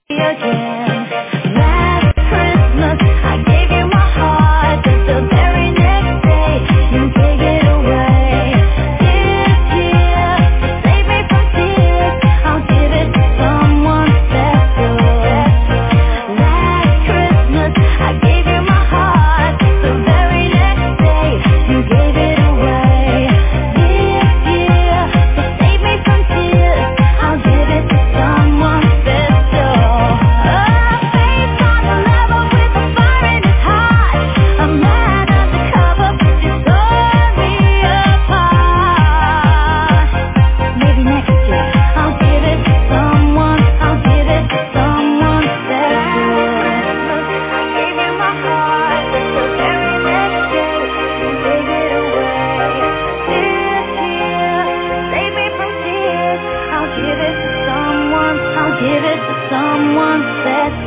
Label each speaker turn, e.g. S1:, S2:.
S1: again. Last Christmas, I gave you my heart, but the very next day, you gave it away. This year, to save me from tears, I'll give it to someone special. Last Christmas, I gave you my heart, the very next day, you gave it away. This year, to save me from tears, I'll give it to someone special. A face on the level with a fire in his heart. A man undercover, but you tore me apart. Maybe next year, I'll give it to someone. I'll give it to someone special. I gave you my heart, but the very next day, you gave it away. This year, save me from tears. I'll give it to someone. I'll give it to someone special.